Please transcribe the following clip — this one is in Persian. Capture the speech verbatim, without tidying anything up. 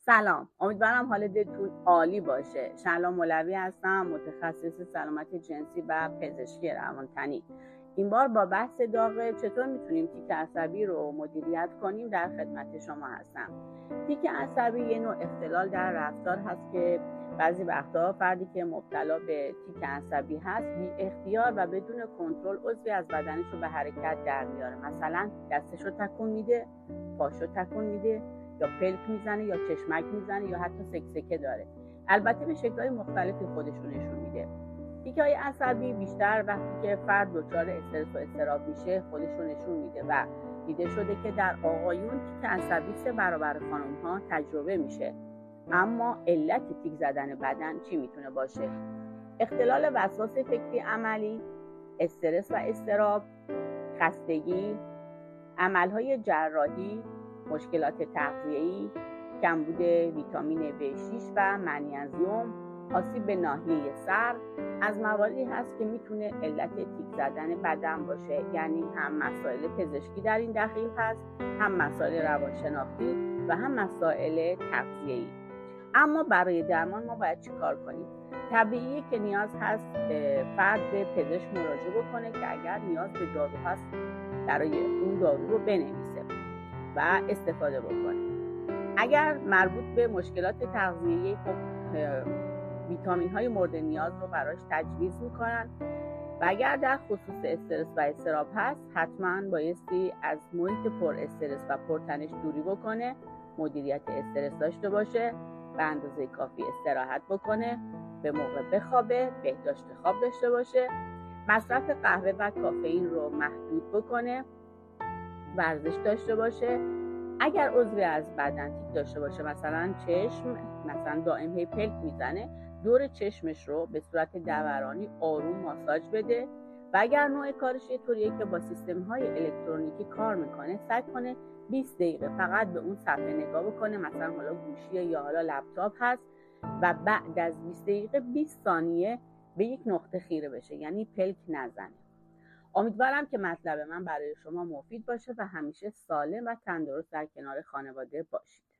سلام، امیدوارم حال دلتون عالی باشه. شهلا مولوی هستم، متخصص سلامت جنسی و پزشکی روانتنی. این بار با بحث داغ چطور میتونیم تیک عصبی رو مدیریت کنیم در خدمت شما هستم. تیک عصبی یه نوع اختلال در رفتار هست که بعضی وقتا فردی که مبتلا به تیک عصبی هست بی اختیار و بدون کنترل عضوی از بدنش رو به حرکت در میاره. مثلا دستش رو تکون میده، پاشو تکون میده، یا پلک میزنه یا چشمک میزنه یا حتی سکسکه داره. البته به شکل‌های مختلفی خودش رو نشون میده. تیک‌های عصبی بیشتر وقتی که فرد دچار استرس و اضطراب میشه خودش رو نشون میده و دیده شده که در آقایون تیک عصبی سه برابر خانم‌ها تجربه میشه. اما علت تیک زدن بدن چی میتونه باشه؟ اختلال وسواس فکری عملی، استرس و اضطراب، خستگی، عملهای جراحی، مشکلات تغذیه‌ای، کمبود ویتامین بی شش و منیزیم، آسیب به ناحیه سر از مواردی هست که میتونه علت تیک زدن بدن باشه. یعنی هم مسائل پزشکی در این دخیل هست، هم مسائل روانشناختی و هم مسائل تغذیه‌ای. اما برای درمان ما باید چی کار کنیم؟ طبیعیه که نیاز هست فرد به پزشک مراجعه بکنه که اگر نیاز به دارو هست برای اون دارو رو بنویسه و استفاده بکنه. اگر مربوط به مشکلات تغذیه‌ای، خب ویتامین های مورد نیاز رو براش تجویز میکنن و اگر در خصوص استرس و اضطراب هست حتما بایستی از محیط پر استرس و پرتنش دوری بکنه، مدیریت استرس داشته باشه، به اندازه کافی استراحت بکنه، به موقع بخوابه، بهداشت خواب داشته باشه، مصرف قهوه و کافئین رو محدود بکنه، ورزش داشته باشه. اگر عضوی از بدن تیک داشته باشه، مثلا چشم، مثلا دائم هی پلک میزنه، دور چشمش رو به صورت دورانی آروم ماساژ بده و اگر نوع کارش یه طوریه که با سیستم های الکترونیکی کار میکنه، سعی کنه بیست دقیقه فقط به اون صفحه نگاه بکنه، مثلا حالا گوشی یا حالا لپتاپ هست، و بعد از بیست دقیقه بیست ثانیه به یک نقطه خیره بشه، یعنی پلک نزنه. امیدوارم که مطلب من برای شما مفید باشه و همیشه سالم و تندرست در کنار خانواده باشید.